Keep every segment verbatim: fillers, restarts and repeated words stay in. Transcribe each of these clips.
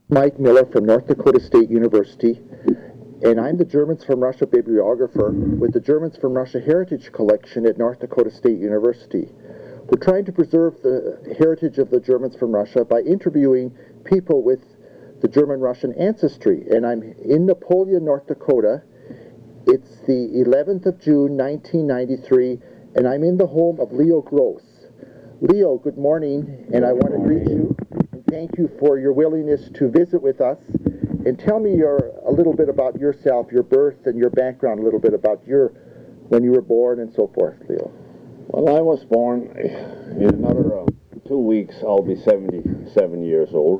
Mike Miller from North Dakota State University, and I'm the Germans from Russia bibliographer with the Germans from Russia Heritage Collection at North Dakota State University. We're trying to preserve the heritage of the Germans from Russia by interviewing people with the German-Russian ancestry, and I'm in Napoleon, North Dakota. It's the eleventh of June, nineteen ninety-three, and I'm in the home of Leo Gross. Leo, good morning, and I want to greet you and thank you for your willingness to visit with us. And tell me your a little bit about yourself, your birth, and your background, a little bit about your when you were born and so forth, Leo. Well, I was born in another uh, two weeks. I'll be seventy-seven years old,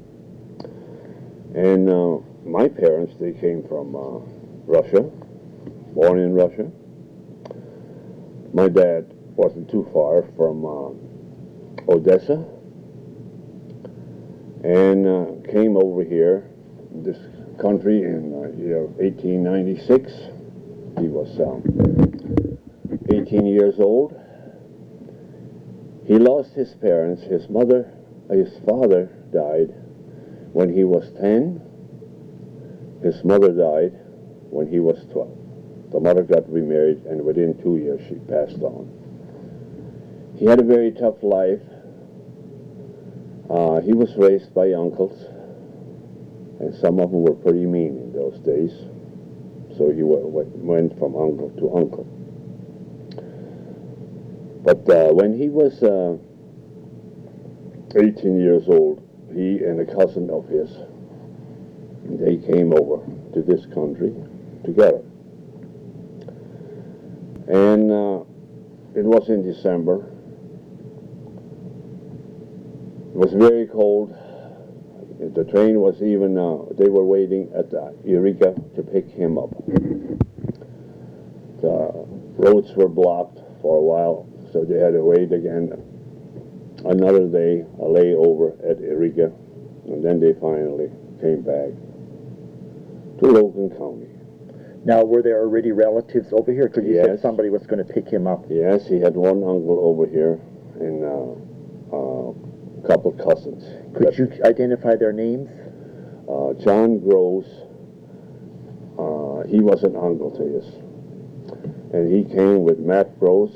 and uh, my parents they came from uh, Russia, born in Russia. My dad wasn't too far from uh, Odessa, and uh, came over here, this country, in uh, year eighteen ninety-six. He was um, eighteen years old. He lost his parents. His mother, his father died when he was ten. His mother died when he was twelve. The mother got remarried, and within two years she passed on. He had a very tough life. Uh, he was raised by uncles, and some of them were pretty mean in those days. So he went from uncle to uncle. But uh, when he was uh, eighteen years old, he and a cousin of his, they came over to this country together. And uh, it was in December. It was very cold. The train was even, uh, they were waiting at uh, Eureka to pick him up. The roads were blocked for a while, so they had to wait again another day, a layover at Eureka, and then they finally came back to Logan County. Now, were there already relatives over here? Because you Yes. said somebody was going to pick him up. Yes, he had one uncle over here and uh, uh, a couple cousins. Could you identify their names? Uh, John Gross, uh, he was an uncle to his. And he came with Matt Gross,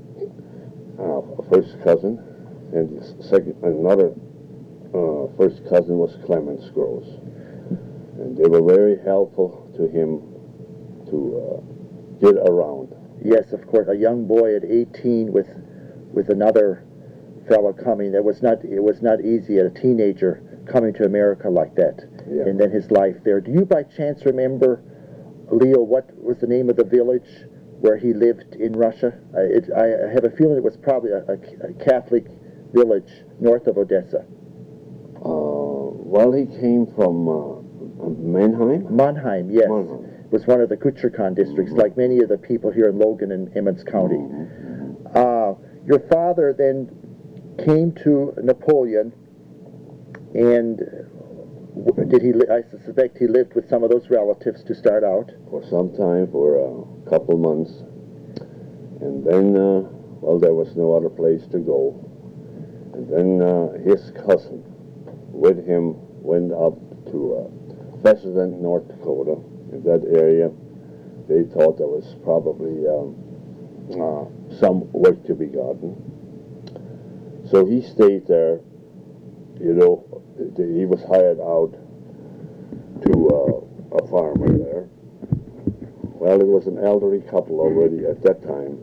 uh, first cousin, and second, another uh, first cousin was Clemens Gross. And they were very helpful to him to uh, get around. Yes, of course. A young boy at eighteen with with another fellow coming. That was not it was not easy. A teenager coming to America like that, Yeah. and then his life there. Do you by chance remember, Leo, what was the name of the village where he lived in Russia? I, it, I have a feeling it was probably a, a, a Catholic village north of Odessa. Uh, well, he came from uh, Mannheim. Mannheim, yes. Mannheim. Was one of the Kutcherkan districts, like many of the people here in Logan and Emmons County. Uh, your father then came to Napoleon, and did he? I suspect he lived with some of those relatives to start out. For some time, for a couple months, and then, uh, well, there was no other place to go. And then uh, his cousin, with him, went up to uh, Fessenden, North Dakota. In that area, they thought there was probably um, uh, some work to be gotten. So he stayed there. You know, he was hired out to uh, a farmer there. Well, it was an elderly couple already at that time.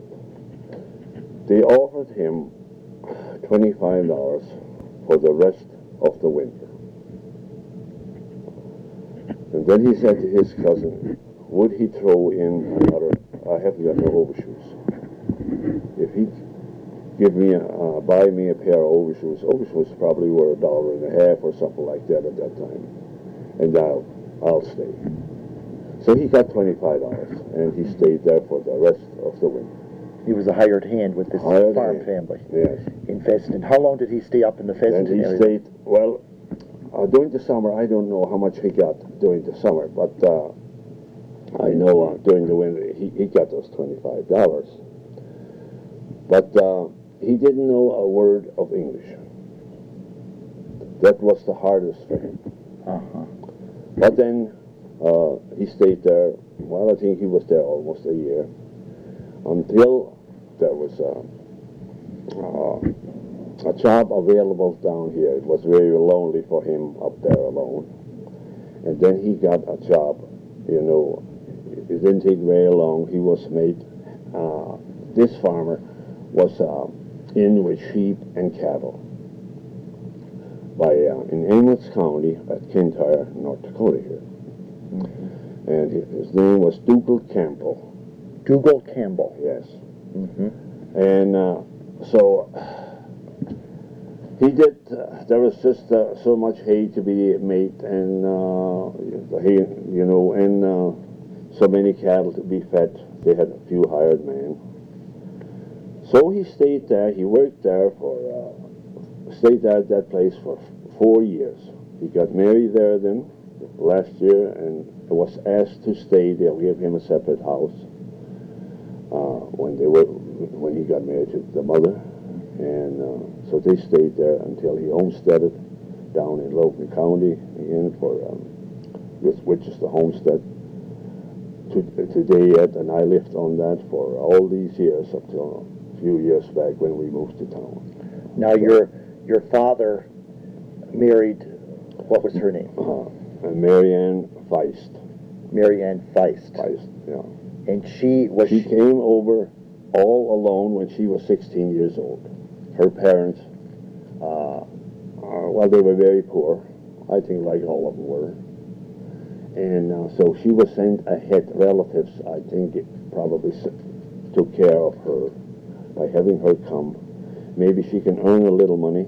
They offered him twenty-five dollars for the rest of the winter. And then he said to his cousin, would he throw in another, I haven't got no overshoes. If he'd give me, a, uh, buy me a pair of overshoes, overshoes probably were a dollar and a half or something like that at that time. And I'll, I'll stay. So he got twenty-five dollars, and he stayed there for the rest of the winter. He was a hired hand with this Hired farm hand. family Yes. in Fessenden. How long did he stay up in the And Fessenden he area? stayed, well, uh, during the summer, I don't know how much he got during the summer, but uh, I know uh, during the winter he, he got those twenty-five dollars. But uh, he didn't know a word of English. That was the hardest for him. Uh-huh. But then uh, he stayed there. Well, I think he was there almost a year until there was a, uh, a job available down here. It was very lonely for him up there alone. And then he got a job. You know, it didn't take very long. He was made. Uh, this farmer was uh, in with sheep and cattle by uh, in Amos County at Kintyre, North Dakota here. Mm-hmm. And his, his name was Dougal Campbell. Dougal Campbell. Yes. Mm-hmm. And uh, so he did. Uh, there was just uh, so much hay to be made, and uh, the hay, you know, and uh, so many cattle to be fed. They had a few hired men. So he stayed there. He worked there for. Uh, stayed there at that place for four years. He got married there then last year and was asked to stay. They'll give him a separate house uh, when they were when he got married to the mother, and uh, so they stayed there until he homesteaded down in Logan County again for um, which is the homestead to, today yet, and I lived on that for all these years up till a few years back when we moved to town. Now your your father married, what was her name? Uh, and Marianne Feist. Marianne Feist. Feist, yeah. And she was. She came over all alone when she was sixteen years old. Her parents, uh, uh, well, they were very poor. I think like all of them were. And uh, so she was sent ahead. Relatives, I think, it probably took care of her by having her come. Maybe she can earn a little money,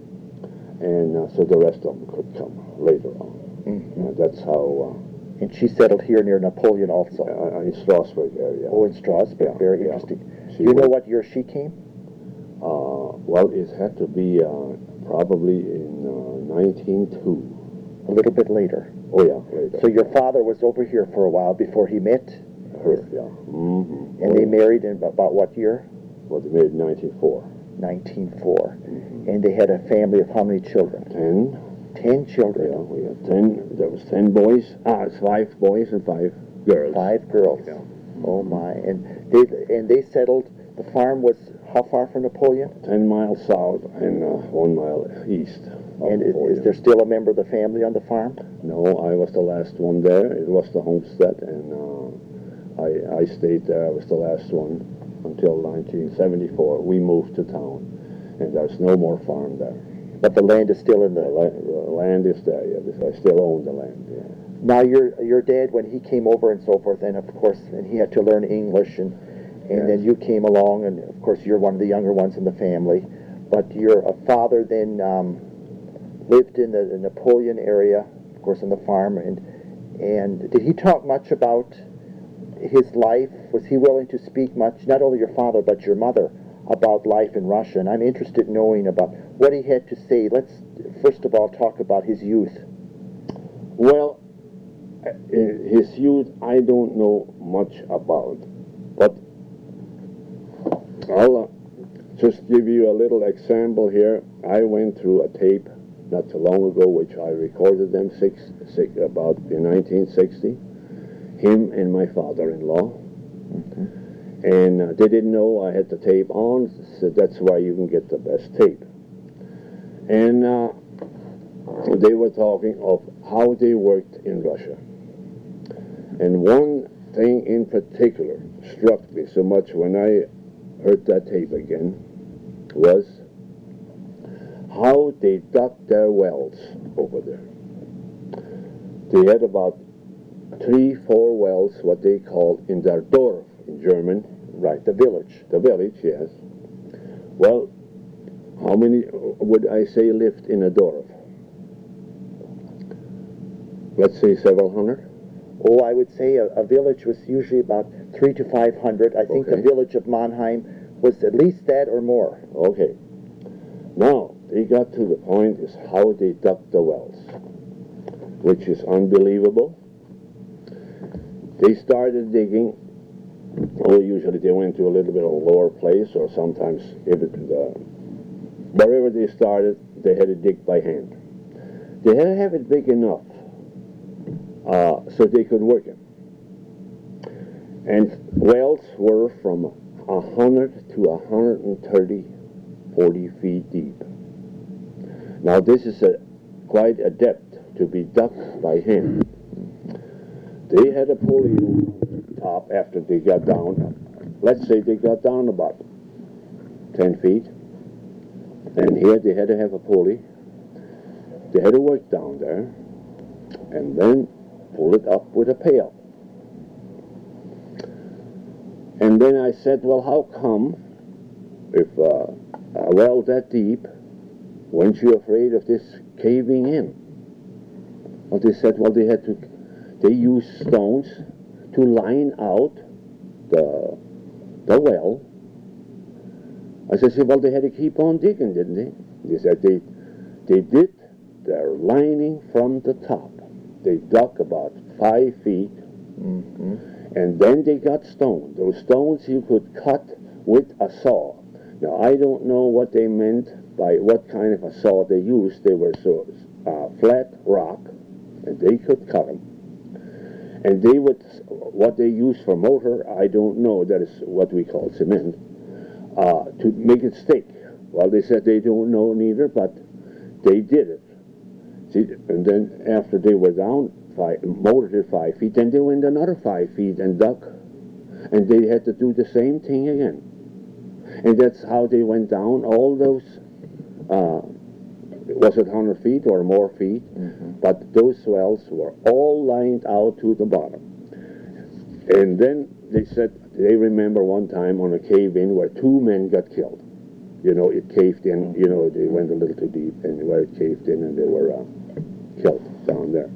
and uh, so the rest of them could come later on. Mm-hmm. Uh, that's how. Uh, and she settled here near Napoleon also. Uh, in Strasbourg area. Oh, in Strasbourg. Yeah, Very yeah. interesting. She Do you know was, what year she came? Uh, well, it had to be uh, probably in uh, nineteen oh two. A little bit later. Oh, yeah, later. So your father was over here for a while before he met her, yeah. Mm-hmm. And oh, they yeah. married in about what year? Well, they married in nineteen oh four. nineteen oh four. Mm-hmm. And they had a family of how many children? Ten. Ten children. Yeah, we had ten. There was ten boys. Ah, it's five boys and five girls. Five girls. Yeah. Oh my! And they and they settled. The farm was how far from Napoleon? Ten miles south and uh, one mile east. And is, is there still a member of the family on the farm? No, I was the last one there. It was the homestead, and uh, I I stayed there. I was the last one until nineteen seventy-four. We moved to town, and there's no more farm there. But the land is still in the... The, la- the land is there, yeah. I still own the land, yeah. Now, your your dad, when he came over and so forth, and of course, and he had to learn English, and and yes. then you came along, and of course, you're one of the younger ones in the family. But your uh, father then um, lived in the, the Napoleon area, of course, on the farm, and and did he talk much about his life? Was he willing to speak much, not only your father, but your mother, about life in Russia? And I'm interested in knowing about what he had to say. Let's first of all talk about his youth. Well, his youth I don't know much about, but I'll uh, just give you a little example here. I went through a tape not too long ago, which I recorded them six, six about in nineteen sixty. Him and my father-in-law. Okay. And uh, they didn't know I had the tape on, so that's why you can get the best tape. And uh, they were talking of how they worked in Russia. And one thing in particular struck me so much when I heard that tape again was how they dug their wells over there. They had about three, four wells, what they called in their Dorf in German. Right, the village. The village, yes. Well, how many would I say lived in a Dorf? Let's say several hundred? Oh, I would say a, a village was usually about three to five hundred. I think Okay. the village of Mannheim was at least that or more. Okay. Now, they got to the point is how they dug the wells, which is unbelievable. They started digging. Well, usually they went to a little bit of a lower place, or sometimes if it, uh, wherever they started, they had to dig by hand. They had to have it big enough uh, so they could work it. And wells were from one hundred to one hundred thirty, forty feet deep. Now this is a, quite a depth to be dug by hand. They had a pulley on top after they got down. Let's say they got down about ten feet. And here they had to have a pulley. They had to work down there and then pull it up with a pail. And then I said, well, how come if uh, a well that deep, weren't you afraid of this caving in? Well, they said, well, they had to, they used stones to line out the, the well. I said, well, they had to keep on digging, didn't they? They said they, they did their lining from the top. They dug about five feet, mm-hmm. and then they got stone. Those stones you could cut with a saw. Now, I don't know what they meant by what kind of a saw they used. They were so uh, flat rock, and they could cut them. And they would, what they used for mortar, I don't know. That is what we call cement, uh, to make it stick. Well, they said they don't know neither, but they did it. See, and then after they were down, five, mortared it five feet, then they went another five feet and dug, and they had to do the same thing again. And that's how they went down all those, uh, was it one hundred feet or more feet? Mm-hmm. But those wells were all lined out to the bottom. And then they said, they remember one time on a cave-in where two men got killed. You know, it caved in, you know, they went a little too deep, and where it caved in, and they were uh, killed down there.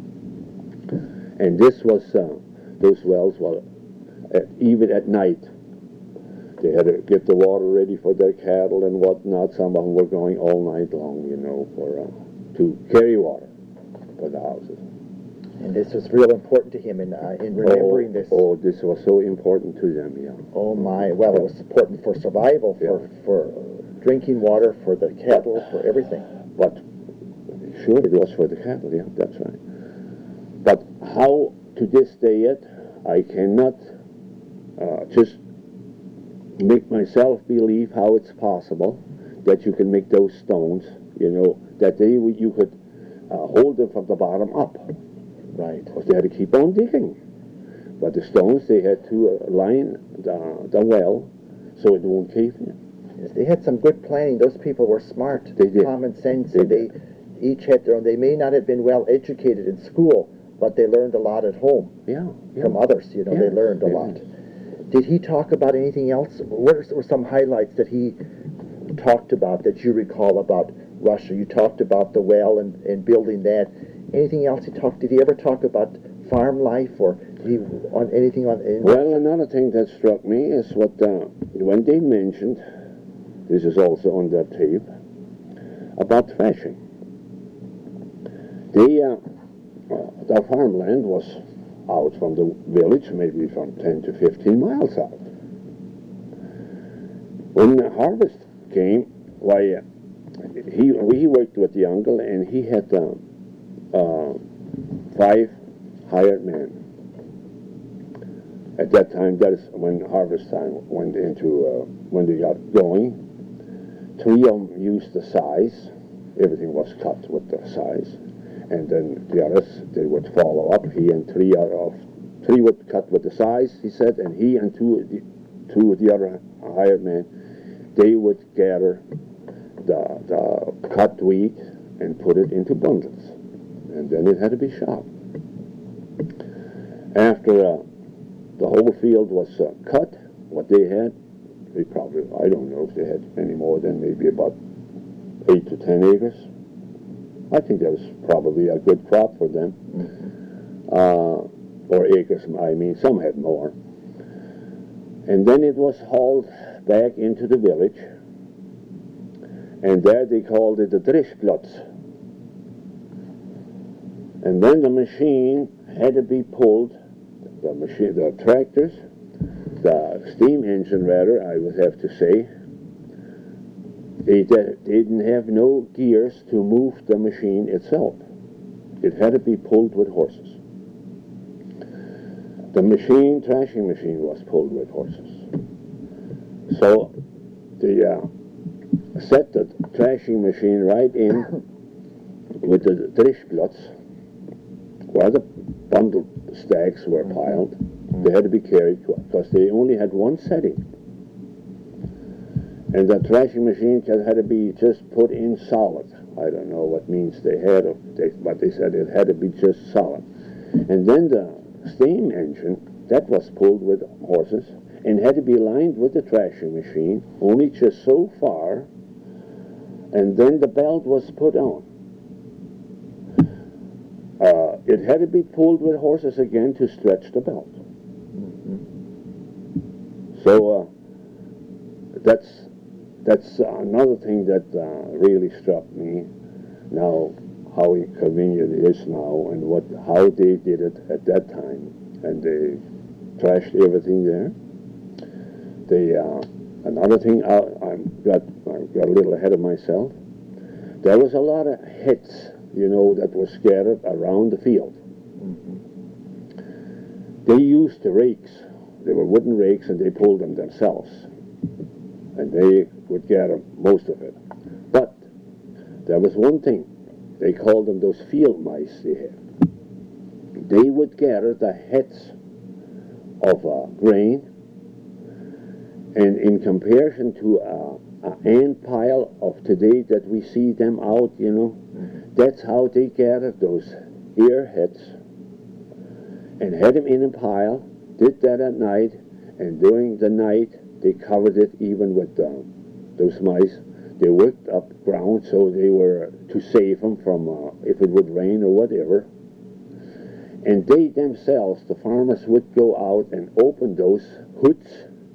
And this was, uh, those wells, well, at, even at night, they had to get the water ready for their cattle and whatnot. Some of them were going all night long, you know, for uh, to carry water for the houses. And this was real important to him in, uh, in remembering oh, this. Oh, this was so important to them, yeah. Oh, my. Well, it was important for survival, for, yeah. for drinking water, for the cattle, for everything. But, sure, it was for the cattle, yeah, that's right. But how, to this day yet, I cannot uh, just make myself believe how it's possible that you can make those stones, you know, that they you could uh, hold them from the bottom up. Right. Because they had to keep on digging. But the stones, they had to uh, line the, the well so it won't cave in. Yes, they had some good planning. Those people were smart. They did. Common sense. They, they each had their own. They may not have been well educated in school, but they learned a lot at home. Yeah. yeah. From others, you know, yeah. they learned a yeah. lot. Did he talk about anything else? What were some highlights that he talked about that you recall about Russia? You talked about the well and, and building that. Anything else he talked? Did he ever talk about farm life or did he on anything on? Well, Russia? Another thing that struck me is what uh, when they mentioned, this is also on that tape, about threshing. They, uh, uh, their farmland was out from the village, maybe from ten to fifteen miles out. When the harvest came, why, uh, he, he worked with the uncle, and he had uh, uh, five hired men. At that time, that is when harvest time went into, uh, when they got going. Three of them used the size. Everything was cut with the size. And then the others, they would follow up. He and three of three would cut with the size, he said, and he and two, the, two of the other hired men, they would gather the, the cut wheat and put it into bundles. And then it had to be shot. After uh, the whole field was uh, cut, what they had, they probably, I don't know if they had any more than maybe about eight to ten acres. I think that was probably a good crop for them. Mm-hmm. uh, or acres, I mean, some had more. And then it was hauled back into the village, and there they called it the Drischplatz. And then the machine had to be pulled, the machine, the tractors, the steam engine rather, I would have to say, They, they didn't have no gears to move the machine itself. it had to be pulled with horses. The machine, thrashing machine, was pulled with horses. So they uh, set the thrashing machine right in with the drishplots where the bundle stacks were piled. They had to be carried because they only had one setting. And the thrashing machine had to be just put in solid. I don't know what means they had, but they said it had to be just solid. And then the steam engine, that was pulled with horses and had to be lined with the thrashing machine, only just so far, and then the belt was put on. Uh, it had to be pulled with horses again to stretch the belt. Mm-hmm. So uh, that's that's another thing that uh, really struck me. Now, how inconvenient it is now, and what how they did it at that time, and they trashed everything there. They uh, another thing I, I got I got a little ahead of myself. There was a lot of heads, you know, that were scattered around the field. Mm-hmm. They used the rakes. They were wooden rakes, and they pulled them themselves, and they would gather most of it. But there was one thing. They called them those field mice they had. They would gather the heads of uh, grain, and in comparison to uh, an ant pile of today that we see them out, you know, mm-hmm. That's how they gathered those ear heads and had them in a pile, did that at night, and during the night they covered it even with uh, those mice. They worked up ground so they were to save them from uh, if it would rain or whatever. And they themselves, the farmers, would go out and open those hoods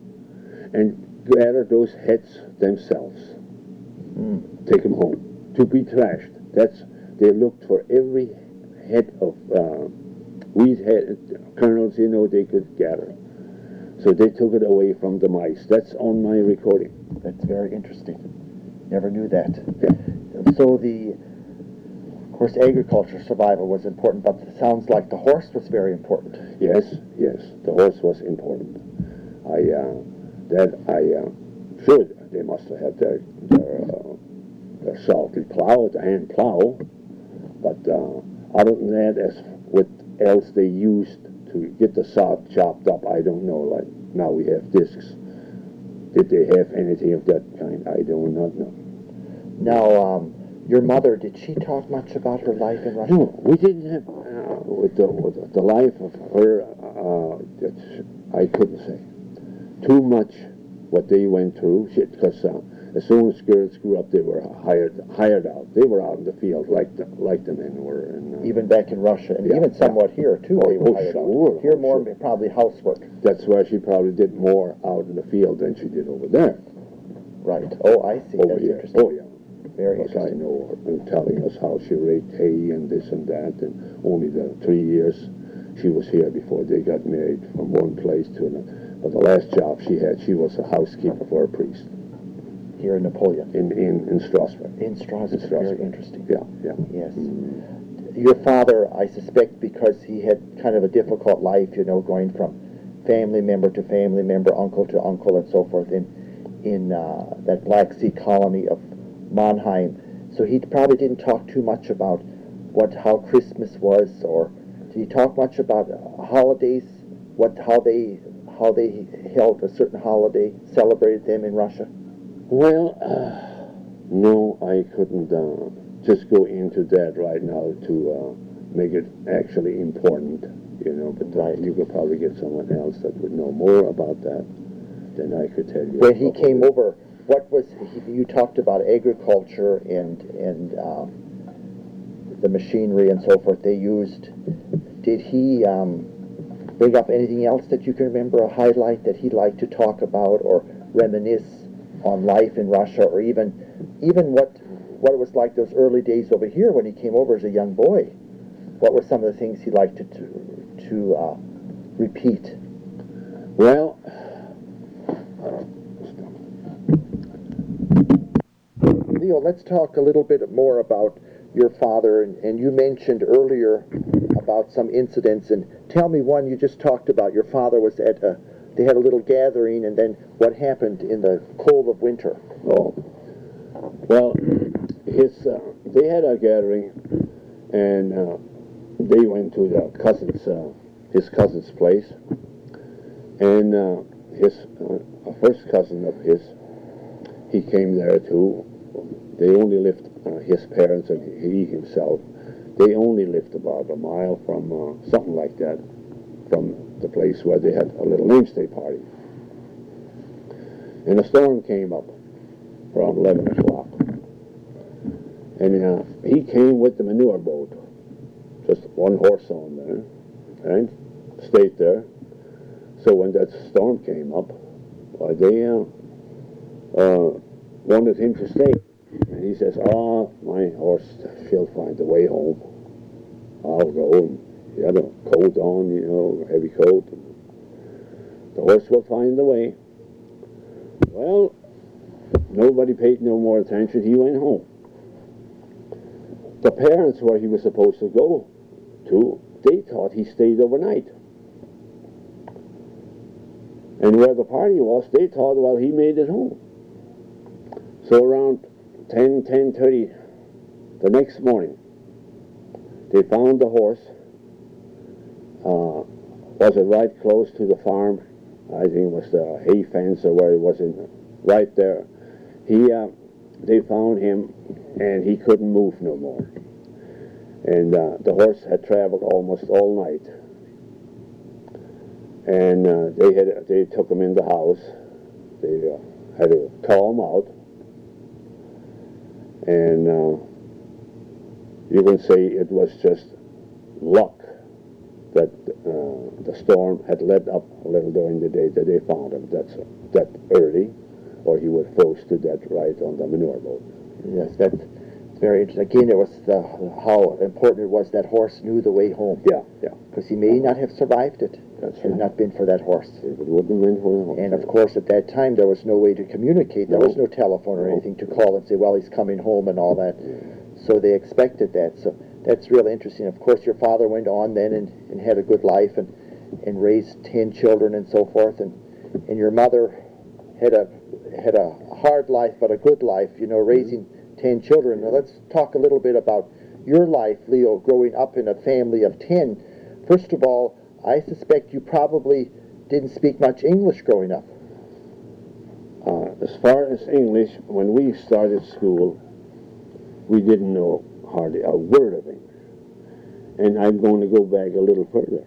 and gather those heads themselves. Mm. Take them home to be trashed. That's they looked for every head of uh, wheat head kernels, you know, they could gather. So they took it away from the mice. That's on my recording. That's very interesting. Never knew that. Yeah. So the, of course, agriculture survival was important, but it sounds like the horse was very important. Yes, yes, the horse was important. I, uh, that I, uh, sure, they must have had their their, uh, their salty plow, the hand plow, but uh, other than that, as what else they used to get the sod chopped up, I don't know. Like now we have discs. Did they have anything of that kind? I do not know. Now, um, your mother, did she talk much about her life in Russia? No, we didn't have, uh, with, the, with the life of her, uh, that's, I couldn't say. Too much what they went through, because uh, as soon as girls grew up, they were hired hired out. They were out in the field like the, like the men were. And, uh, even back in Russia, and yeah, even somewhat yeah. here, too, oh, they were oh, hired sure, out. Here more sure. probably housework. That's why she probably did more out in the field than she did over there. Right. Oh, I see. Over That's here. interesting. Oh, yeah. Very because interesting. I know her and telling us how she raked hay and this and that, and only the three years she was here before they got married from one place to another. But the last job she had, she was a housekeeper for a priest. Here in Napoleon? In in, in Strasbourg. In Strasbourg. In Strasbourg. Very interesting. Yeah, yeah. Yes. Mm-hmm. Your father, I suspect, because he had kind of a difficult life, you know, going from family member to family member, uncle to uncle, and so forth, in in uh, that Black Sea colony of Mannheim. So he probably didn't talk too much about what how Christmas was, or did he talk much about uh, holidays? What how they how they held a certain holiday, celebrated them in Russia? Well, uh, no, I couldn't uh, just go into that right now to uh, make it actually important, you know. But uh, you could probably get someone else that would know more about that than I could tell you. When he came over, what was he, you talked about agriculture and and um, the machinery and so forth they used. Did he um, bring up anything else that you can remember, a highlight that he'd like to talk about or reminisce on life in Russia, or even even what what it was like those early days over here when he came over as a young boy? What were some of the things he liked to to, to uh, repeat? Well, Leo, let's talk a little bit more about your father, and, and you mentioned earlier about some incidents, and tell me one you just talked about. Your father was at a, they had a little gathering, and then what happened in the cold of winter? Oh, well, his uh, they had a gathering, and uh, they went to the cousin's, uh, his cousin's place, and uh, his uh, a first cousin of his, he came there too. They only lived, uh, his parents and he himself, they only lived about a mile from uh, something like that, from the place where they had a little namesake party. And a storm came up around eleven o'clock. And uh, he came with the manure boat, just one horse on there, and stayed there. So when that storm came up, uh, they uh, uh, wanted him to stay. And he says, ah, my horse, she'll find the way home. I'll go. And he had a coat on, you know, heavy coat. The horse will find the way. Well, nobody paid no more attention. He went home. The parents where he was supposed to go to, they thought he stayed overnight. And where the party was, they thought, well, he made it home. So around ten, ten thirty the next morning, they found the horse. Uh, was it right close to the farm? I think it was the hay fence or where it was in, right there. He, uh, they found him, and he couldn't move no more. And uh, the horse had traveled almost all night. And uh, they had they took him in the house. They uh, had to call him out. And uh, you can say it was just luck that uh, the storm had let up a little during the day that they found him that's that early, or he would have froze to death right on the manure boat. Yes, that's very interesting. Again, it was the, how important it was that horse knew the way home. Yeah, yeah. Because he may not have survived it That's had it right. not been for that horse. It wouldn't have been for the horse. And of course, at that time, there was no way to communicate. There No. was no telephone or No. anything to call and say, well, he's coming home and all that. So they expected that. So that's really interesting. Of course, your father went on then and, and had a good life and, and raised ten children and so forth. And, and your mother had a had a hard life, but a good life, you know, raising ten children. Now let's talk a little bit about your life, Leo, growing up in a family of ten. First of all, I suspect you probably didn't speak much English growing up. Uh, as far as English, when we started school, we didn't know hardly a word of English. And I'm going to go back a little further.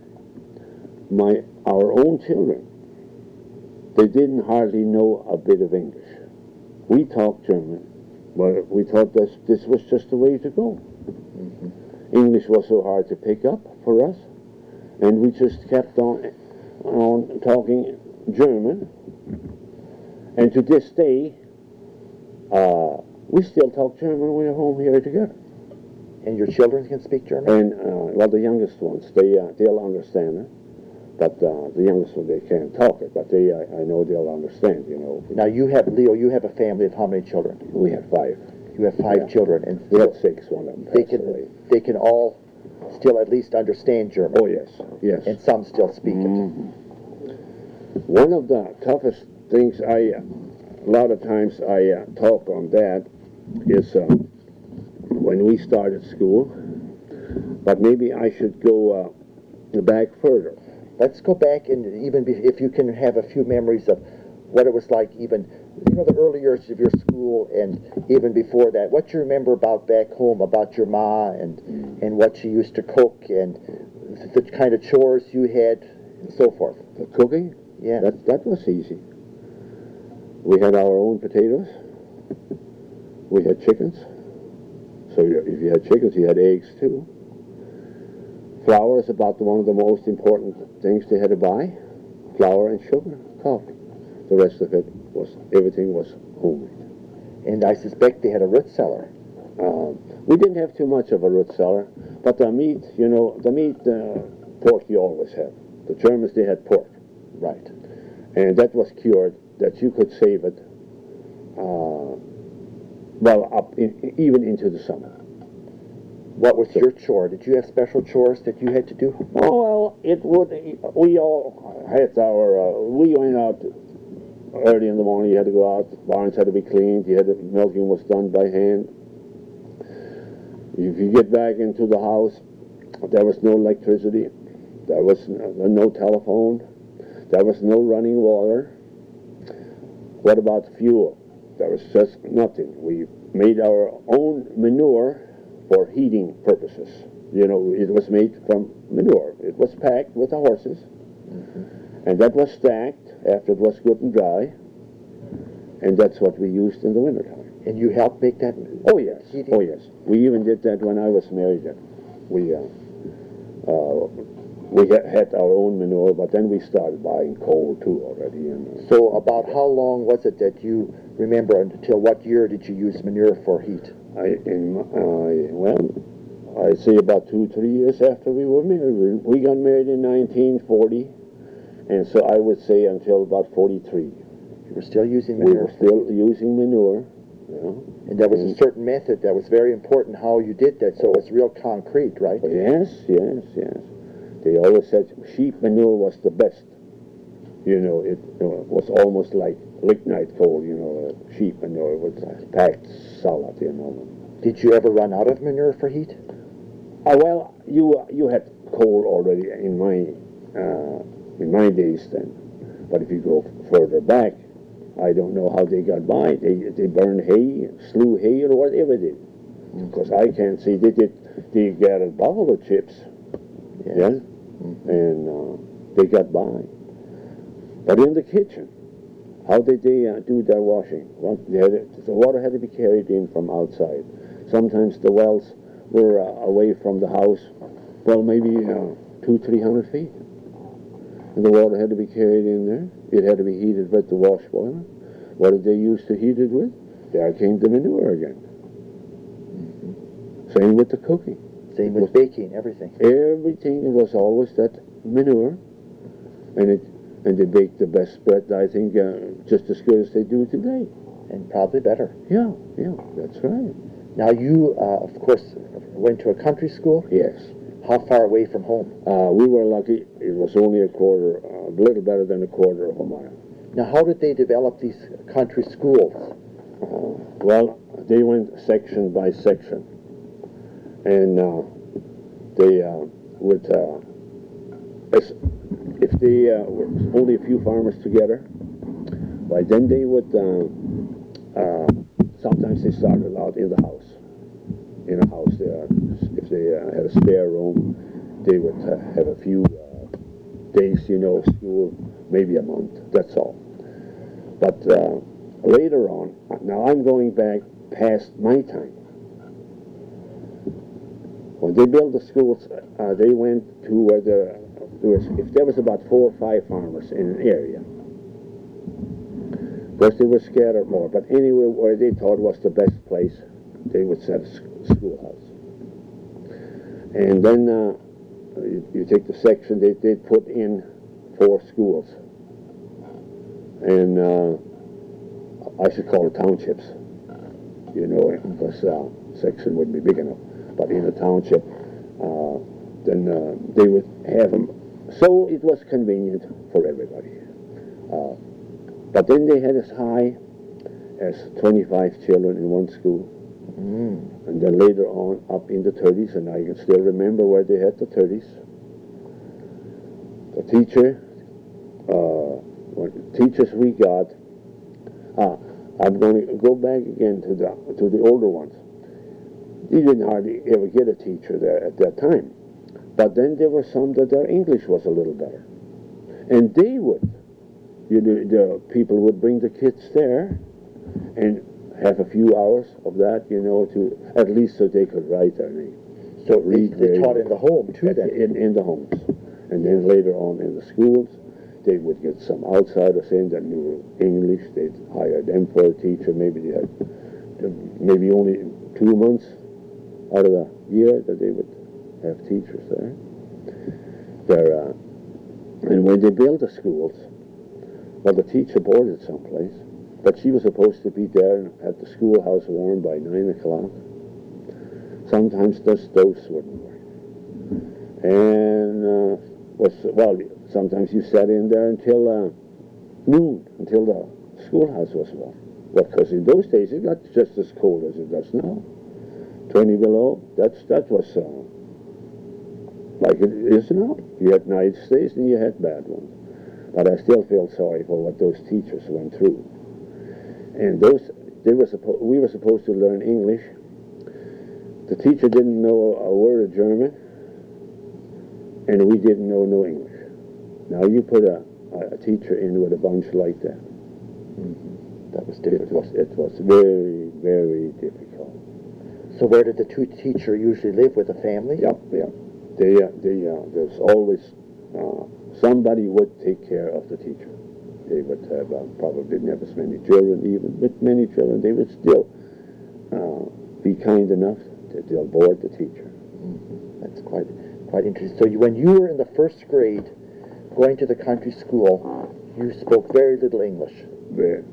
My our own children, they didn't hardly know a bit of English. We talked German, but we thought this this was just the way to go. Mm-hmm. English was so hard to pick up for us, and we just kept on on talking German. And to this day, uh, we still talk German when we're home here together. And your children can speak German? And, uh, well, the youngest ones, they, uh, they'll understand it. But uh, the youngest one, they can't talk it, but they, I, I know they'll understand, you know. Now you have, Leo, you have a family of how many children? We had five. You have five Yeah. children. And We had six, one of them they passed can, away. they can all still at least understand German. Oh, yes, yes. And some still speak it. Mhm. One of the toughest things I, uh, a lot of times I uh, talk on that is uh, when we started school, but maybe I should go uh, back further. Let's go back and even be, if you can have a few memories of what it was like even, you know, the early years of your school and even before that. What you remember about back home, about your ma and, and what she used to cook and the kind of chores you had and so forth. The cooking? Yeah. That, that was easy. We had our own potatoes. We had chickens. So you- if you had chickens, you had eggs too. Flour is about one of the most important things they had to buy. Flour and sugar, coffee. The rest of it was, everything was homemade. And I suspect they had a root cellar. Um, we didn't have too much of a root cellar, but the meat, you know, the meat, uh, pork you always have. The Germans, they had pork. Right. And that was cured, that you could save it, uh, well, up in, even into the summer. What was your chore? Did you have special chores that you had to do? Oh, well, it would, we all had our, uh, we went out early in the morning. You had to go out, the barns had to be cleaned, you had to, milking was done by hand. If you get back into the house, there was no electricity, there was no, no telephone, there was no running water. What about fuel? There was just nothing. We made our own manure for heating purposes. You know, it was made from manure. It was packed with the horses, mm-hmm. and that was stacked after it was good and dry, and that's what we used in the wintertime. And you helped make that? Oh yes, heating? Oh yes. We even did that when I was married. We uh, uh, we had our own manure, but then we started buying coal too already. And, uh, so about how long was it that you remember, until what year did you use manure for heat? I, in, uh, well, I'd say about two, three years after we were married. We, we got married in nineteen forty, and so I would say until about forty-three. You were still using manure? We were still using manure. Yeah. And there was a certain method that was very important how you did that, so it was real concrete, right? Yes, yes, yes. They always said sheep manure was the best. You know, it, you know, it was almost like lignite coal, you know, uh, sheep manure. It was packed solid, you know. Did you ever run out of manure for heat? Uh, well, you uh, you had coal already in my uh, in my days then. But if you go further back, I don't know how they got by. They they burned hay, slew hay, or whatever they did. Because I can't see. They did. They gathered buffalo chips. Yes. Yeah. Mm-hmm. And uh, they got by. But in the kitchen, how did they uh, do their washing? Well, they had to, the water had to be carried in from outside. Sometimes the wells were uh, away from the house, well, maybe uh, two, three hundred feet. And the water had to be carried in there. It had to be heated with the wash boiler. What did they use to heat it with? There came the manure again. Mm-hmm. Same with the cooking. Same with baking, everything. Everything, it was always that manure. And it and they baked the best bread, I think, uh, just as good as they do today. And probably better. Yeah, yeah, that's right. Now you, uh, of course, went to a country school? Yes. How far away from home? Uh, we were lucky. It was only a quarter, uh, a little better than a quarter of a mile. Now, how did they develop these country schools? Uh, well, they went section by section. And uh, they uh, would, uh, if they uh, were only a few farmers together, by then they would, uh, uh, sometimes they started out in the house. In a house, they, uh, if they uh, had a spare room, they would uh, have a few uh, days, you know, of school, maybe a month, that's all. But uh, later on, now I'm going back past my time. When they built the schools, uh, they went to where the, there was, if there was about four or five farmers in an area. Of course, they were scattered more, but anywhere where they thought was the best place, they would set a schoolhouse. And then uh, you, you take the section, they did put in four schools. And uh, I should call it townships, you know, because uh, section wouldn't be big enough. But in a township, uh, then uh, they would have them. So it was convenient for everybody. Uh, but then they had as high as twenty-five children in one school. Mm. And then later on up in the thirties, and I can still remember where they had the thirties. The teacher, uh, what teachers we got, ah, I'm going to go back again to the to the older ones. You didn't hardly ever get a teacher there at that time. But then there were some that their English was a little better. And they would, you know, the people would bring the kids there and have a few hours of that, you know, to at least so they could write their name. So read they, they taught in the home too, then? In, in the homes. And then later on in the schools, they would get some outsiders in that knew English. They'd hire them for a teacher. Maybe they had maybe only two months out of the year that they would have teachers there. There, uh, and when they built the schools, well, the teacher boarded someplace, but she was supposed to be there at the schoolhouse warm by nine o'clock. sometimes the stoves wouldn't work. And, uh, was, well, sometimes you sat in there until uh, noon, until the schoolhouse was warm. Well, because in those days it got just as cold as it does now. twenty below, that's, that was uh, like it is now. You had nice days and you had bad ones. But I still feel sorry for what those teachers went through. And those, they were suppo- we were supposed to learn English. The teacher didn't know a word of German, and we didn't know no English. Now you put a, a teacher in with a bunch like that. Mm-hmm. That was It difficult. was, it was very, very difficult. So where did the two teacher usually live, with the family? Yep, yeah. They, uh, they, uh, there's always uh, somebody would take care of the teacher. They would have uh, probably didn't have as many children, even with many children. They would still uh, be kind enough to they'll board the teacher. Mm-hmm. That's quite quite interesting. So you, when you were in the first grade, going to the country school, you spoke very little English. Very.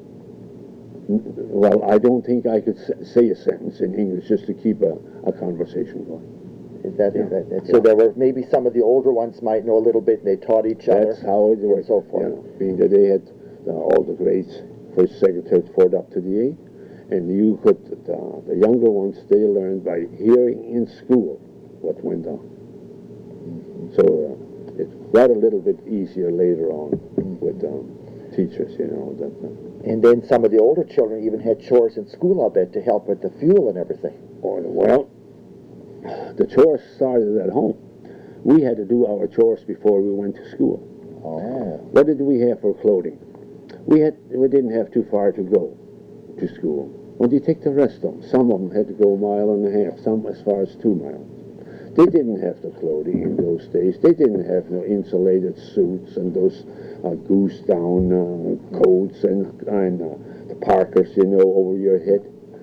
Well, I don't think I could say a sentence in English just to keep a, a conversation going. Is that, Yeah. is that it? So yeah. There were maybe some of the older ones might know a little bit, and they taught each other. That's how it was. And so forth. Yeah. Being that they had uh, all the grades, first, second, third, fourth, up to the eighth, and you could, uh, the younger ones, they learned by hearing in school what went on. Mm-hmm. So uh, it got a little bit easier later on mm-hmm. with um, teachers, you know. That, uh, and then some of the older children even had chores in school, I'll bet, to help with the fuel and everything. Oh, well, the chores started at home. We had to do our chores before we went to school. Oh. What did we have for clothing? We had we didn't have too far to go to school. When you take the rest of them, some of them had to go a mile and a half, some as far as two miles. They didn't have the clothing in those days. They didn't have no insulated suits and those uh, goose down uh, coats and, and uh, the parkers, you know, over your head.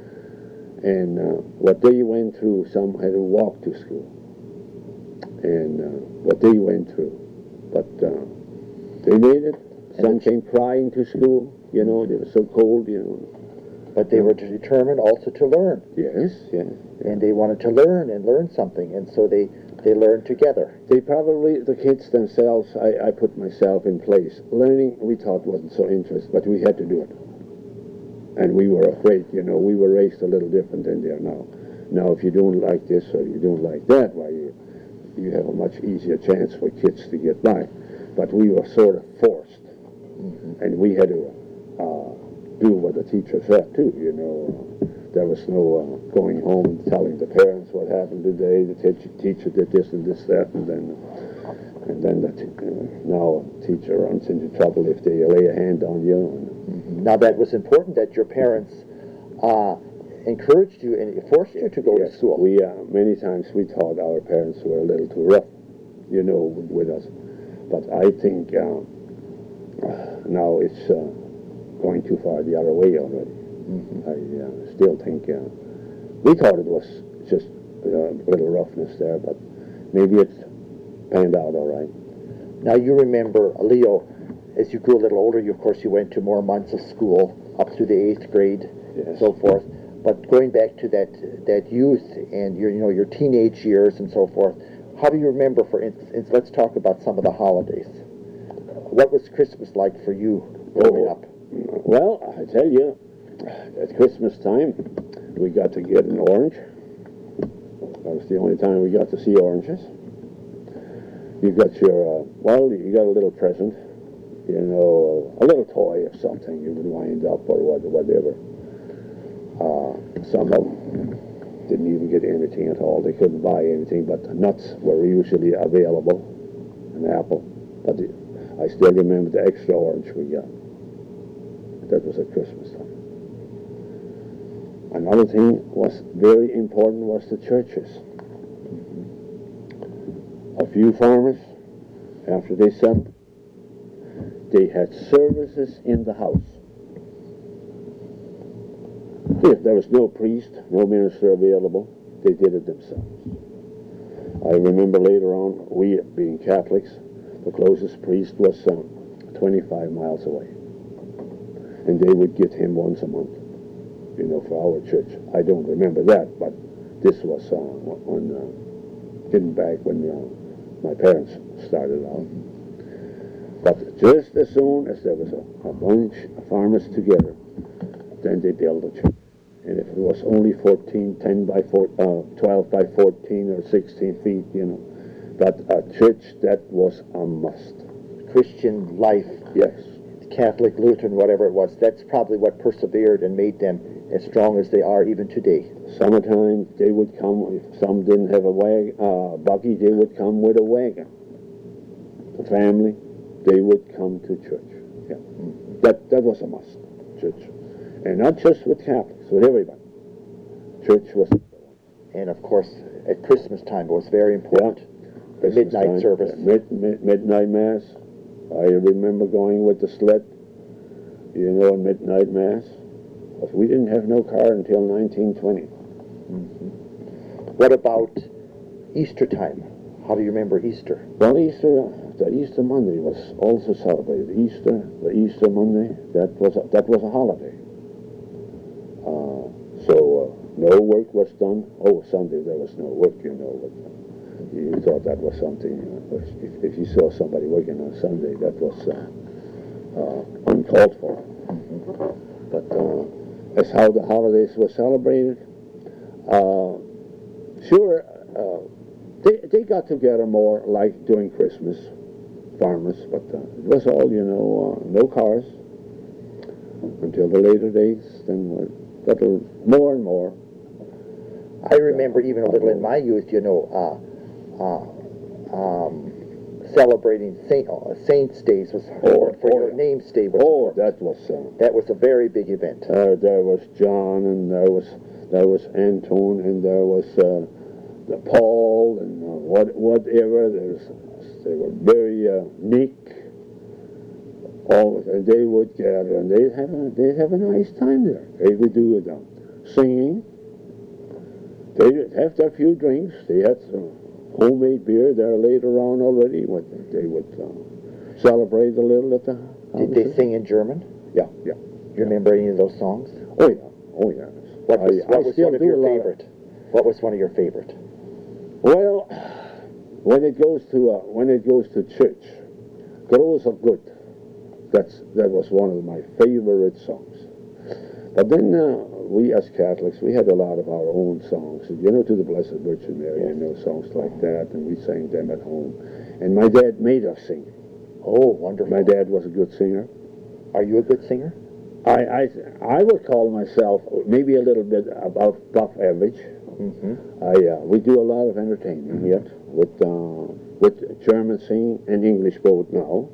And uh, what they went through, some had to walk to school. And uh, what they went through. But uh, they made it. Some came crying to school, you know, they were so cold, you know. But they were determined also to learn. Yes, yes. And they wanted to learn and learn something, and so they, they learned together. They probably, the kids themselves, I, I put myself in place. Learning, we thought wasn't so interesting, but we had to do it. And we were afraid, you know, we were raised a little different than they are now. Now, if you don't like this or you don't like that, why, you, you have a much easier chance for kids to get by. But we were sort of forced. Mm-hmm. And we had to uh, do what the teacher said, too, you know. Uh, there was no uh, going home and telling the parents what happened today. The t- teacher did this and this, that, and then and then the t- uh, now a teacher runs into trouble if they lay a hand on you. Mm-hmm. Now, that was important that your parents uh, encouraged you and forced you to go yes, to school. We, uh, many times we thought our parents were a little too rough, you know, with, with us. But I think uh, now it's uh, going too far the other way already. Mm-hmm. I uh, still think uh, we thought it was just uh, a little roughness there, but maybe it's panned out all right. Now, you remember, Leo, as you grew a little older, you, of course, you went to more months of school up through the eighth grade, yes. and so forth. But going back to that that youth and your you know your teenage years and so forth, how do you remember? For instance, let's talk about some of the holidays. What was Christmas like for you growing oh, up? Well, I tell you, at Christmas time, we got to get an orange. That was the only time we got to see oranges. You got your, uh, well, you got a little present, you know, a little toy of something you would wind up or whatever. Uh, some of them didn't even get anything at all. They couldn't buy anything, but nuts were usually available, an apple. But the, I still remember the extra orange we got. That was at Christmas time. Another thing was very important was the churches. A few farmers, after they settled, they had services in the house. If there was no priest, no minister available, they did it themselves. I remember later on, we being Catholics, the closest priest was um, twenty-five miles away. And they would get him once a month, you know, for our church. I don't remember that, but this was uh, on uh, getting back when uh, my parents started out. But just as soon as there was a, a bunch of farmers together, then they built a church. And if it was only fourteen, ten by four, uh, twelve by fourteen or sixteen feet, you know, but a church that was a must. Christian life, Yes. Catholic, Lutheran, whatever it was, that's probably what persevered and made them as strong as they are even today. Summertime, they would come, if some didn't have a wag, uh, buggy, they would come with a wagon. The family, they would come to church. Yeah. That, that was a must, church. And not just with Catholics, with everybody. Church was the one. And of course, at Christmas time, it was very important. The Christmas midnight time, service. yeah, Mid, mid, midnight mass. I remember going with the sled, you know, in midnight mass. But we didn't have no car until nineteen twenty. Mm-hmm. What about Easter time? How do you remember Easter? Well, Easter, the Easter Monday was also celebrated. Easter, the Easter Monday, that was a, that was a holiday. Uh, so uh, no work was done. Oh, Sunday there was no work, you know. But you thought that was something. Uh, if, if you saw somebody working on Sunday, that was uh, uh, uncalled for. But uh, that's how the holidays were celebrated. Uh, sure, uh, they they got together more like during Christmas, farmers. But uh, it was all, you know, uh, no cars until the later days. Then uh, got a, more and more. I remember even a little in my youth, you know, uh, uh, um, celebrating Saint uh, Saints' Days was Oh, for oh, your yeah. name's day. Was Oh, important. that was uh, That was a very big event. uh, there was John, and there was there was Anton, and there was uh, the Paul, and uh, what whatever. There's they were very uh, Nick. All and they would gather, and they'd have a, they'd have a nice time there. They would do it, uh, singing. They'd have their few drinks. They had some homemade beer there later on already. What they would uh, celebrate a little at the. Did they sing in German? Yeah, yeah. You remember any of those songs? Oh yeah, oh yeah. What was, I, what I was still one of do your a lot favorite? What was one of your favorite? Well, when it goes to uh, when it goes to church, "Groß und Gut," that's that was one of my favorite songs. But then uh, we as Catholics, we had a lot of our own songs, you know, to the Blessed Virgin Mary, Yes. you know, songs like that, and we sang them at home. And my dad made us sing. Oh, wonderful. My dad was a good singer. Are you a good singer? I I, I would call myself maybe a little bit above above average. Mm-hmm. I uh, we do a lot of entertainment here with uh, with German singing and English both now.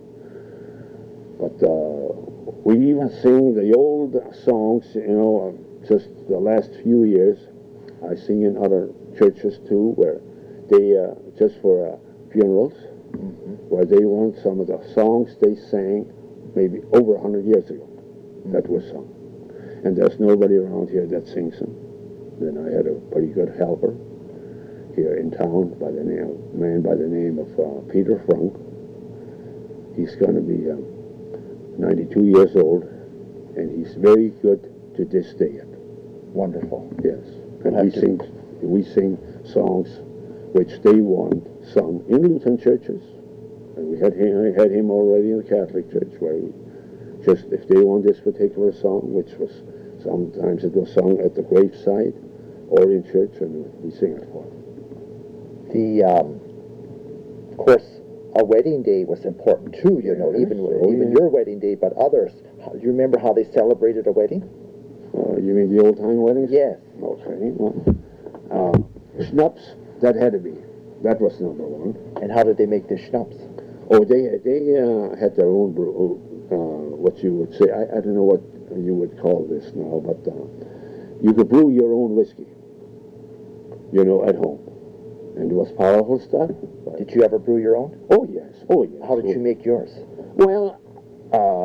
But uh, we even sing the old songs, you know, uh, just the last few years. I sing in other churches too, where they uh, just for uh, funerals, Mm-hmm. where they want some of the songs they sang maybe over a hundred years ago. Mm-hmm. That was sung, and there's nobody around here that sings them. Then I had a pretty good helper here in town by the name, a man by the name of uh, Peter Frank. He's going to be uh, ninety-two years old, and he's very good to this day. Wonderful. Yes, We'll and have we to- sing we sing songs which they want sung in Lutheran churches, and we had him, I had him already in the Catholic Church, where we just if they want this particular song, which was sometimes it was sung at the graveside or in church, and we sing it for them. The, um, of course, a wedding day was important too, you know, Yes, even oh, even yeah. your wedding day, but others. How, do you remember how they celebrated a wedding? Uh, you mean the old time weddings? Yes. Okay. Well, uh, schnapps, that had to be. That was number one. And how did they make the schnapps? Oh, they they uh, had their own brew. Uh, what you would say, I, I don't know what you would call this now, but uh, you could brew your own whiskey, you know, at home. And it was powerful stuff. But, Did you ever brew your own? oh, yes. Oh, yes. How did you make yours? Well, uh,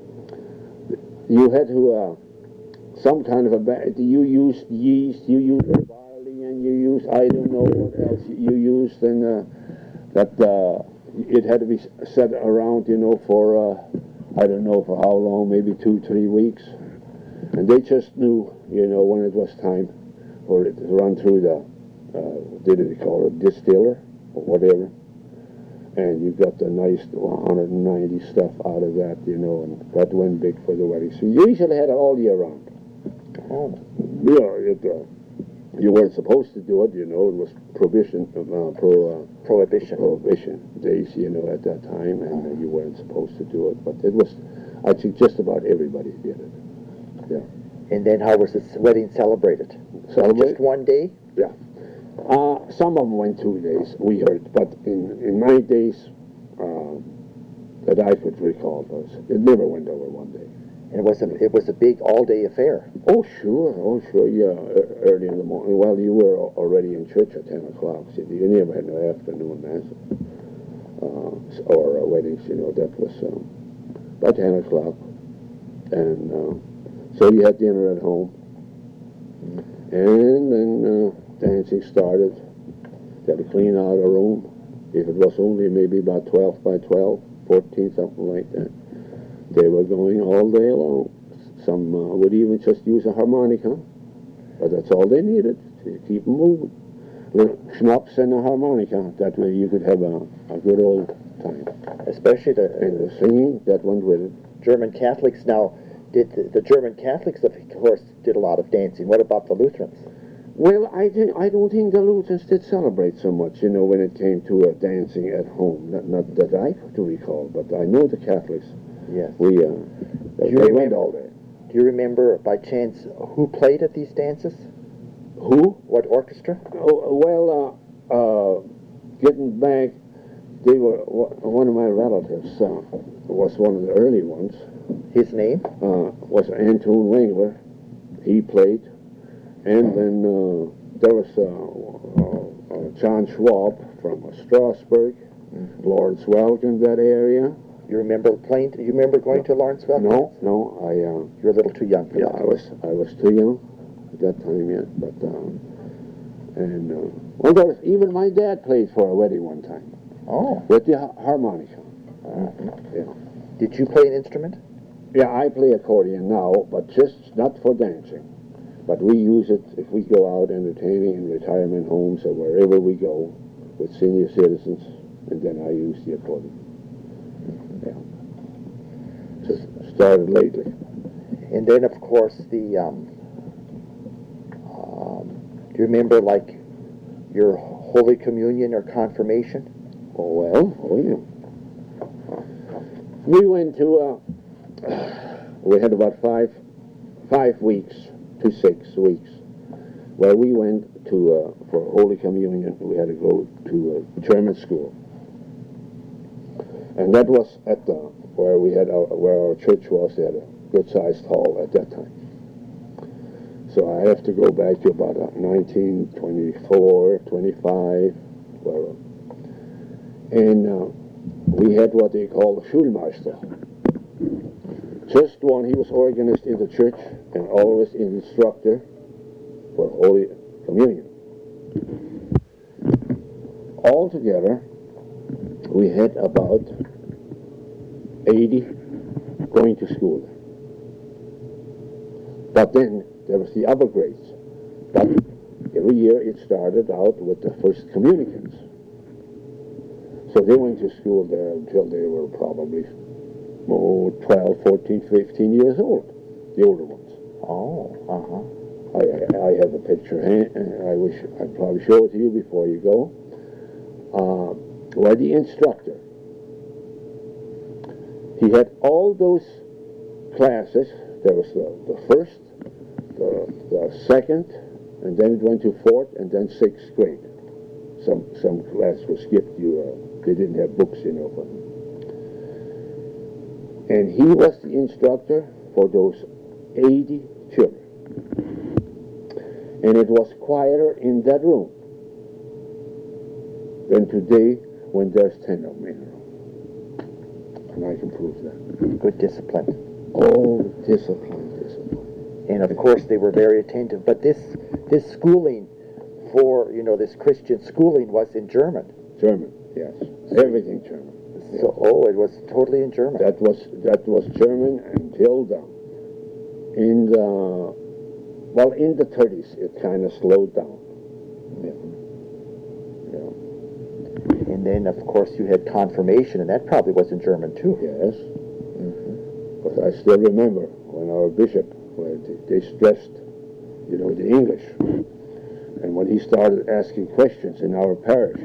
you had to, uh, some kind of a, ba- you used yeast, you used barley, and you used, I don't know what else you used, and uh, that uh, it had to be set around, you know, for, uh, I don't know for how long, maybe two, three weeks. And they just knew, you know, when it was time for it to run through the, uh, what did they call it, distiller or whatever. And you got the nice one hundred ninety stuff out of that, you know, and that went big for the wedding. So you usually had it all year round. Oh. Yeah, it, uh, you weren't supposed to do it, you know. It was prohibition, uh, pro, uh, Prohibition. prohibition days, you know, at that time, and uh, you weren't supposed to do it. But it was, I think, just about everybody did it. And then how was this wedding celebrated? Celebrate? Just one day? Uh, some of them went two days, we heard, but in, in my days uh, that I could recall, was, it never went over one day. And it was a, it was a big all-day affair. Oh, sure, oh, sure, yeah, e- early in the morning. Well, you were al- already in church at ten o'clock, so you never had no afternoon mass uh, or uh, weddings, you know, that was um, about ten o'clock. And uh, so you had dinner at home, and then uh, dancing started. They had to clean out a room. If it was only maybe about twelve by twelve, fourteen, something like that, they were going all day long. Some uh, would even just use a harmonica, but that's all they needed to keep them moving. Little schnapps and a harmonica. That way you could have a, a good old time. Especially the, And the singing, that went with it. German Catholics. Now, did the, the German Catholics, of course, did a lot of dancing. What about the Lutherans? Well, I, think, I don't think the Lutherans did celebrate so much, you know, when it came to uh, dancing at home. Not, not that I could recall, but I know the Catholics. Yes. We, uh, they, you they remember- went all day. Do you remember, by chance, who played at these dances? Who? What orchestra? Oh, well, uh, uh, getting back, they were, one of my relatives uh, was one of the early ones. His name? Uh, was Anton Wengler. He played. And then uh, there was uh, uh, uh, John Schwab from uh, Strasbourg, mm-hmm. Lawrence Welkin, that area. You remember playing? You remember going to Lawrence Welkin? No, no, I. Uh, You're a little too young for yeah, that. I was. I was too young at that time yet. But um, and uh, well, there was, even my dad played for a wedding one time. Oh. With the ha- harmonica. Mm-hmm. Yeah. Did you play an instrument? Yeah, I play accordion now, but just not for dancing. But we use it if we go out entertaining in retirement homes or wherever we go with senior citizens, and then I use the accordion. Yeah. Just started lately. And then, of course, the, um, um, do you remember, like, your Holy Communion or confirmation? Oh, well, oh, yeah. We went to, uh, we had about five, five weeks to six weeks where we went to, uh, for Holy Communion, we had to go to a German school. And that was at the, where we had our, where our church was, they had a good-sized hall at that time. So I have to go back to about uh, nineteen twenty-four, twenty-five, whatever. And uh, we had what they call the Schulmeister. Just one, he was organist in the church and always an instructor for Holy Communion. Altogether, we had about eighty going to school. But then there was the other grades. But every year it started out with the first communicants. So they went to school there until they were probably oh, twelve, fourteen, fifteen years old, the older ones. Oh, uh-huh. I, I, I have a picture, and I wish I'd probably show it to you before you go. Uh, where the instructor, he had all those classes. There was the, the first, the, the second, and then it went to fourth, and then sixth grade. Some some class was skipped. You, uh, they didn't have books, you know, for them. And he was the instructor for those eighty children. And it was quieter in that room than today when there's ten of them in a room. And I can prove that. Good discipline. Oh, discipline, discipline. And of course they were very attentive. But this this schooling for, you know, this Christian schooling was in German. German, yes. Everything German. So, oh, it was totally in German. That was that was German until the in the well, in the thirties, it kind of slowed down. Yeah. Yeah. And then, of course, you had confirmation, and that probably was in German too. Yes. But I still remember when our bishop, when they stressed, you know, the English. And when he started asking questions in our parish,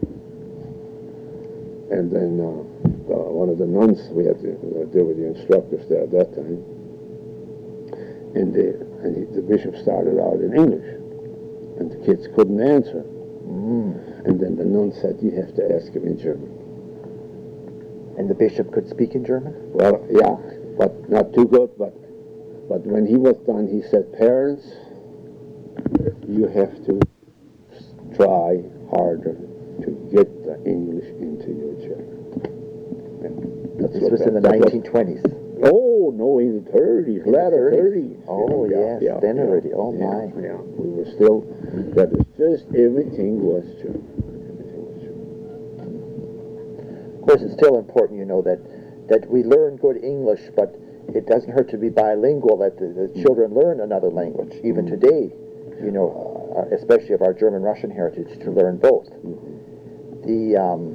and then uh, uh, one of the nuns, we had to uh, deal with the instructors there at that time, and, they, and he, the bishop started out in English, and the kids couldn't answer. Mm. And then the nun said, you have to ask him in German. And the bishop could speak in German? Well, yeah, but not too good, but, but when he was done, he said, parents, you have to try harder to get the English into your children. That's this was that, in the nineteen twenties. Oh, no, in the thirties, latter thirties. Oh, yeah, yes, yeah, then yeah, already. Oh, yeah, my. Yeah, we were still, that was just, everything was German. Everything was German. Of course, it's still important, you know, that, that we learn good English, but it doesn't hurt to be bilingual, that the, the mm. children learn another language, even mm. today, you know, uh, especially of our German-Russian heritage, to learn both. Mm-hmm. The, um,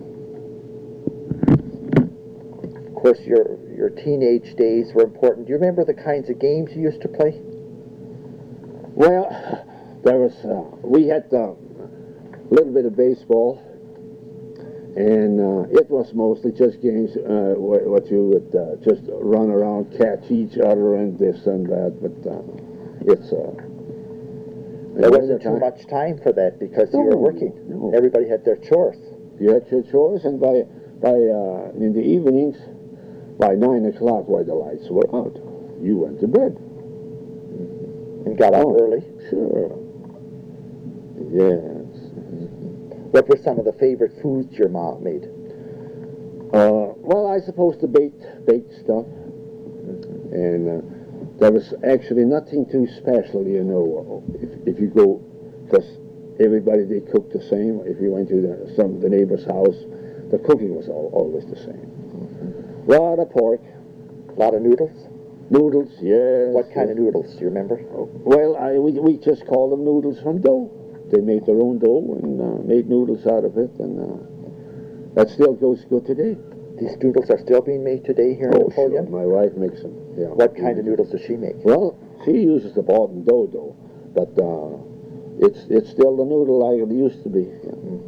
of course, your your teenage days were important. Do you remember the kinds of games you used to play? Well, there was, uh, we had a uh, little bit of baseball, and uh, it was mostly just games, uh, what, what you would uh, just run around, catch each other and this and that, but uh, it's... Uh, there wasn't too much time for that because no, you were working. No. Everybody had their chores. You had your chores, and by, by uh, in the evenings, by nine o'clock, while the lights were out, you went to bed. And got up oh, early? Sure. Yes. What were some of the favorite foods your mom made? Uh, well, I suppose the baked, baked stuff. Mm-hmm. And uh, there was actually nothing too special, you know, if, if you go, because everybody, they cooked the same. If you went to the, some the neighbor's house, the cooking was all, always the same. A lot of pork. A lot of noodles? Noodles, yes. What kind yes. of noodles, do you remember? Oh, well, I, we, we just call them noodles from dough. They made their own dough and uh, made noodles out of it, and uh, that still goes good today. These noodles are still being made today here oh, in Napoleon? Sure. My wife makes them, yeah. What kind of noodles does she make? Well, she uses the bought and dough dough, but uh, it's it's still the noodle like it used to be. Yeah. Mm-hmm.